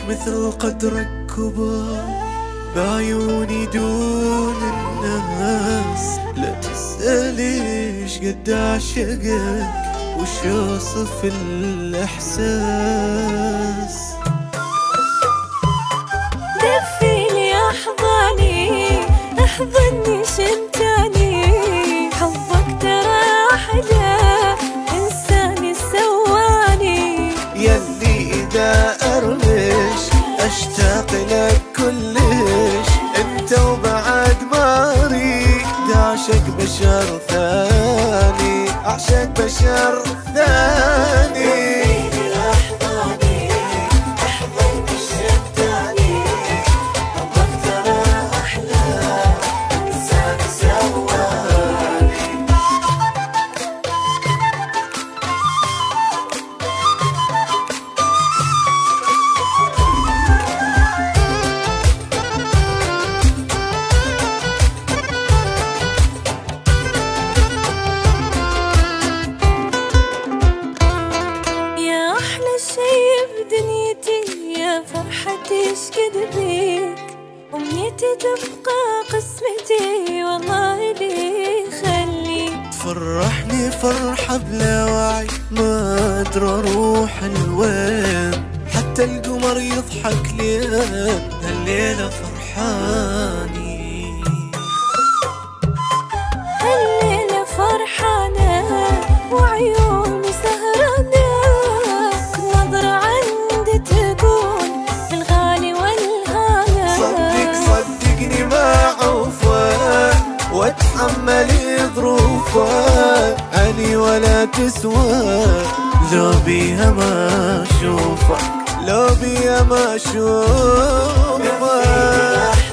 مثل قدرك كبار بعيوني دون الناس. لا تسأل ايش قد اعشقك وش اوصف الاحساس. دفيلي احضاني احضني شمتاني، حبك ترى احلى انساني سواني. يلي اذا ارمش اشتاق لك كلش، انت وبعد ما اريد اعشق بشر ثاني، اعشق بشر ثاني. فرحتي اشكد بيك، أمنيتي تبقى قسمتي والله لي خليك. تفرحني فرحة بلا وعي ما أدري أروح الوين، حتى القمر يضحك لي هالليلة فرحاني. هالليلة فرحانة وعيوني سهرانة، نظرة عندي تقول بالغالي والهانة. صدقني ما عوفة واتحمل ظروفه، أني ولا تسوى لو بيها ما أشوفك، لو بيها ما أشوفك.